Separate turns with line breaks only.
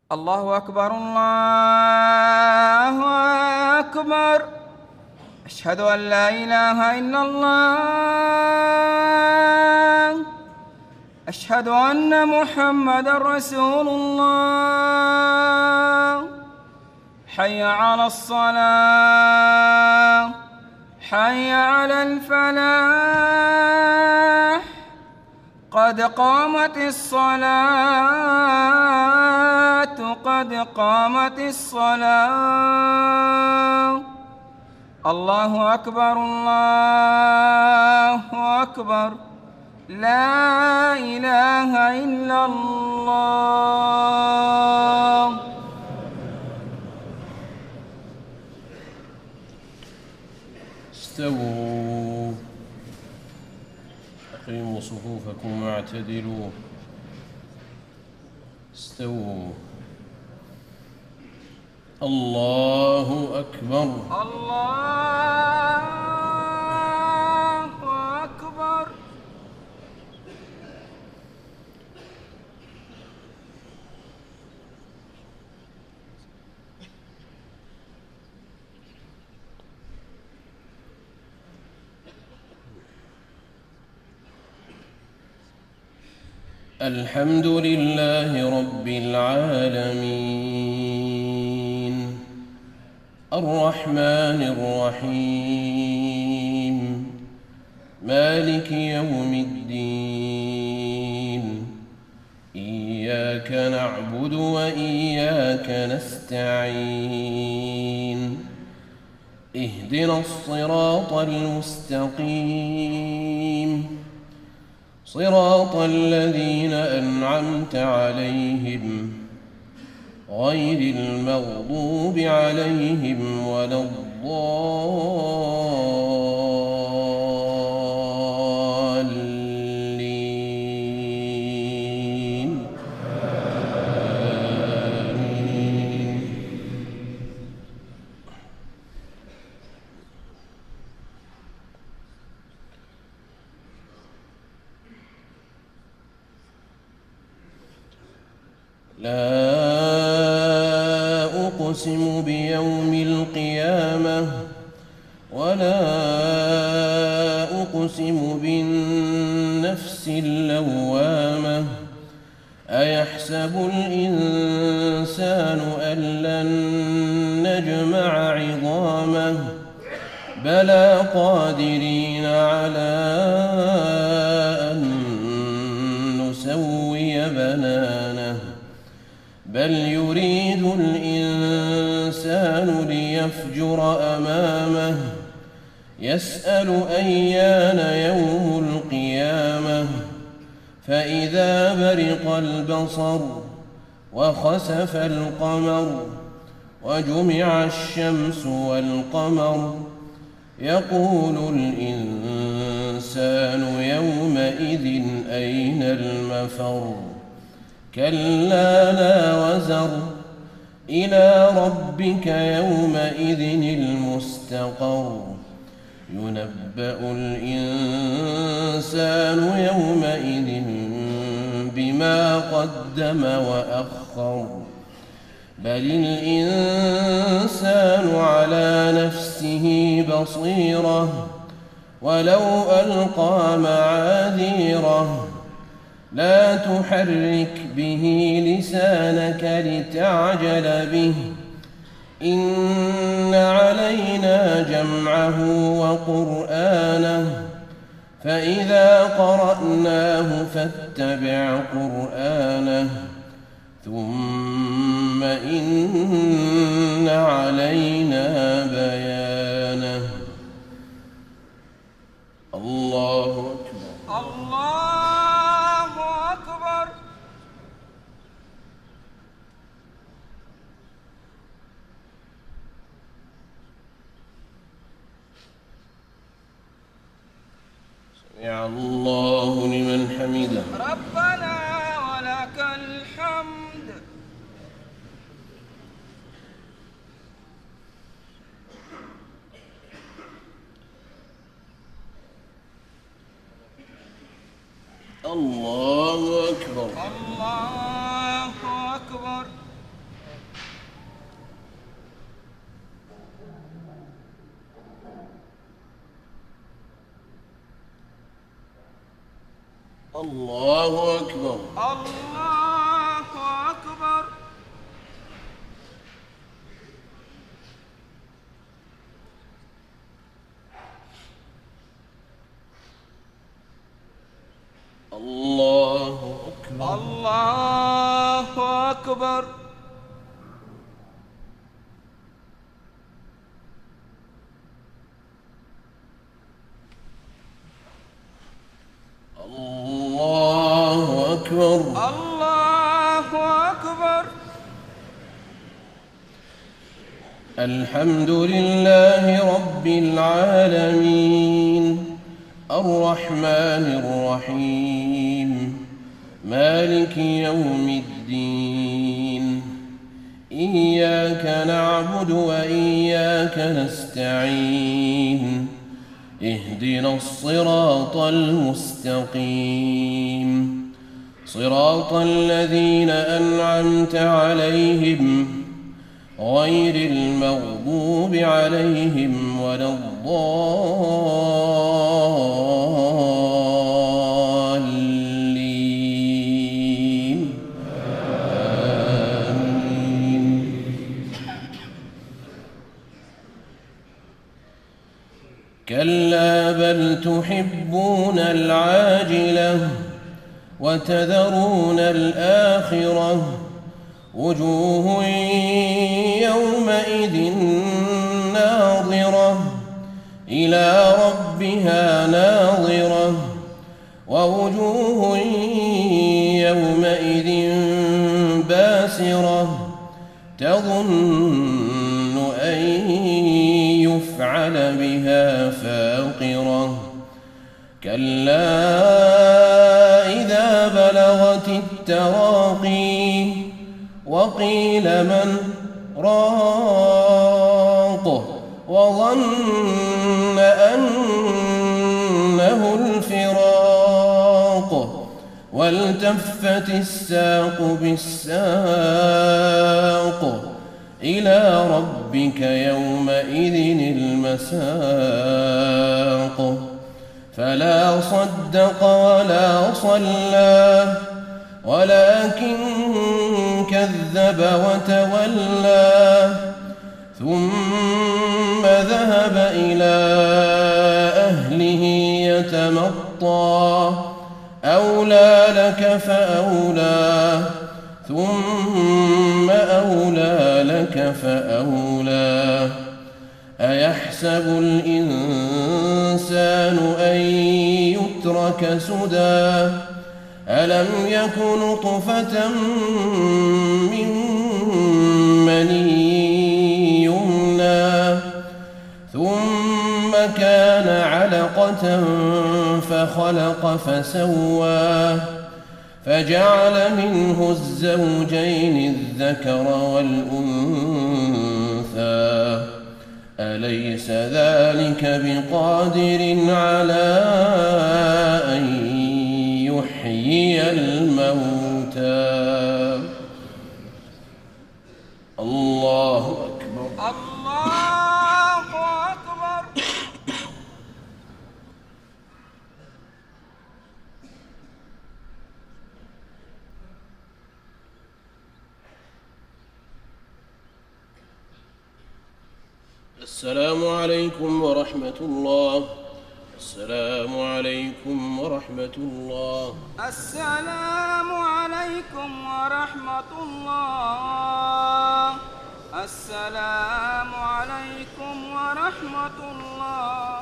الله أكبر الله أكبر. أشهد أن لا إله إلا الله. أشهد أن محمدًا رسول الله. حي على الصلاة، حي على الفلاح، قد قامت الصلاة، قد قامت الصلاة. الله أكبر الله أكبر. لا إله إلا الله.
استووا، أقيموا صفوفكم واعتدلوا. استووا. الله أكبر
الله أكبر.
الحمد لله رب العالمين، الرحمن الرحيم، مالك يوم الدين. إياك نعبد وإياك نستعين. اهدنا الصراط المستقيم، صراط الذين أنعمت عليهم غير المغضوب عليهم ولا الضالين. آمين. لا أقسم بيوم القيامة ولا أقسم بالنفس اللوامة. أيحسب الإنسان أن لن نجمع عظامه؟ بلى قادرين على أن نسوي بنانه. بل يريد الإنسان ليفجر أمامه. يسأل أيان يوم القيامة. فإذا برق البصر وخسف القمر وجمع الشمس والقمر يقول الإنسان يومئذ أين المفر؟ كلا لا وزر، إلى ربك يومئذ المستقر. ينبأ الإنسان يومئذ بما قدم وأخر. بل الإنسان على نفسه بصيرة ولو ألقى معاذيره. لا تحرك به لسانك لتعجل به. إن علينا جمعه وقرآنه. فإذا قرأناه فاتبع قرآنه. ثم إن علينا بيانه. الله أكبر
الله أكبر.
سمع الله لمن حمده.
ربنا ولك الحمد.
الله أكبر
الله أكبر.
الله أكبر.
الله أكبر.
الله أكبر.
الله أكبر.
الله أكبر.
الله أكبر.
الحمد لله رب العالمين الرحمن الرحيم مالك يوم الدين إياك نعبد وإياك نستعين اهدنا الصراط المستقيم صراط الذين أنعمت عليهم غير المغضوب عليهم ولا الضالين آمين. كلا بل تحبون العاجلة وتذرون الآخرة وجوه يومئذ ناظرة إلى ربها ناظرة ووجوه يومئذ باسرة تظن أن يفعل بها فاقرة كلا إذا بلغت التراقي وقيل من راق وظن أنه الفراق والتفت الساق بالساق إلى ربك يومئذ المساق فلا صدق ولا صلى ولكن كذب وتولى ثم ذهب إلى أهله يتمطى أولى لك فأولى ثم أولى لك فأولى أيحسب الإنسان أن يترك سدى ألم يك نطفة من مني يمنى ثم كان علقة فخلق فسوى فجعل منه الزوجين الذكر والأنثى أليس ذلك بقادر على أن يحيي الموتى الله أكبر.
الله أكبر.
السلام عليكم ورحمة الله. السلام عليكم ورحمة الله.
السلام عليكم ورحمة الله. السلام عليكم ورحمة الله.